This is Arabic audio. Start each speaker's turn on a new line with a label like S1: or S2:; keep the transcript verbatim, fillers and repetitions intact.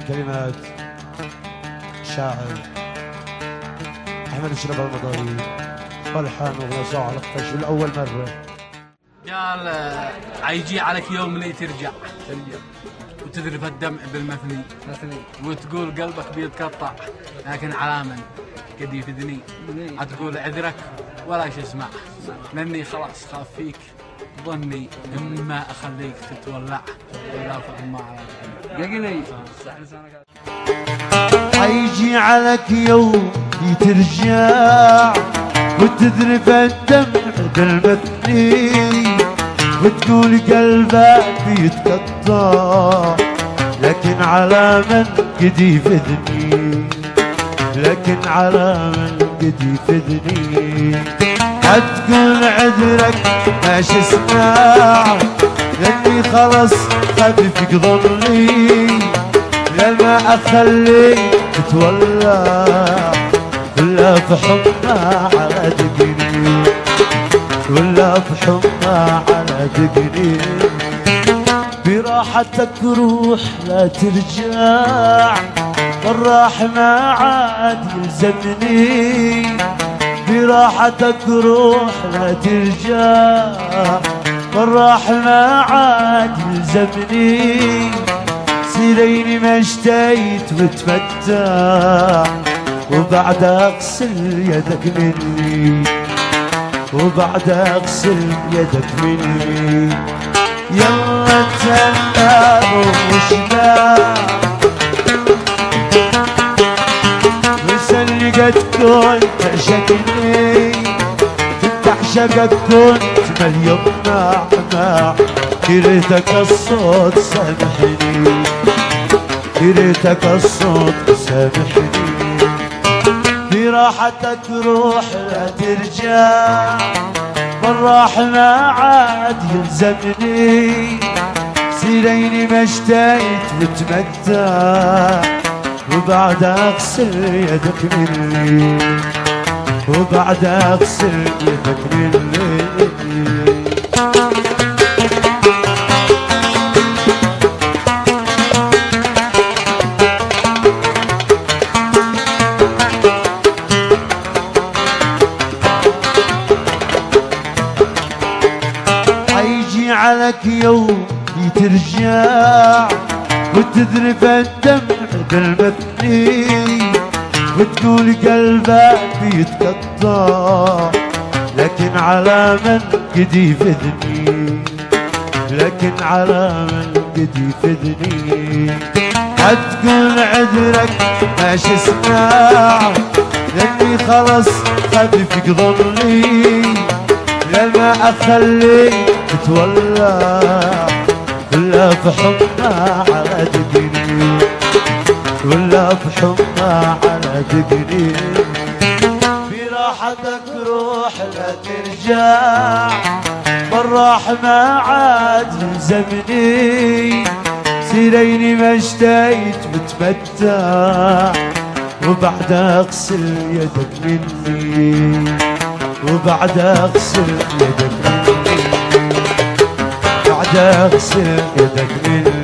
S1: كلمات الشاعر أحمد الشرف المضاري، والحان أغنية صاع القش لأول مرة.
S2: قال عيجي عليك يوم اللي ترجع ترجع وتذرف الدمع بالمثني وتقول قلبك بيتقطع، لكن على من قد يفدني هتقول عذرك ولا شو اسمع، لاني خلاص خاف فيك ظني ان ما اخليك تتولع ولا فهم على
S1: حيجي عليك يوم ترجع وتذرف الدمع بالمثني وتقول قلبك بيتقطع، لكن على من قد يفدني، لكن على من قد يفدني هتقول عذرك ماش اسمع، لاني خلص خففك ظني لما اخليك تتولع ولا في حمى على دقني، ولا في حمى على دقني. براحتك روح لا ترجع، والراح ما عاد يلزمني. براحتك روح لا ترجع، والراح ما عاد يلزمني. سيريني ما اشتيت وتمتع، وبعد اغسل يدك مني، وبعد اغسل يدك مني. يلا تهنى وشنا وسلقت كنت عشقني، كنت اعشقك كنت مليون نعمة. كرهتك الصوت سامحني، كرهتك الصوت سامحني. براحتك روح لا ترجع، والراح ما عاد يلزمني. سيريني ما اشتيت وتمتع، وبعد اغسل يدك مني، وبعد اغسل يدك مني. عليك يوم ترجع وتذرف الدمع بالمثني وتقول قلبك بيتقطع، لكن على من قد يفدني، لكن على من قد يفدني. هتقول عذرك ماش اسمع، لاني خلص خففك ظني لما اخليك تتولع ولا في حمى على دقني، ولا في حمى على دقني. براحتك روح لا ترجع، والراح ما عاد يلزمني. سيريني ما اشتيت وتمتع، وبعد اغسل يدك مني، وبعد اغسل يدك مني، بعد اغسل يدك مني.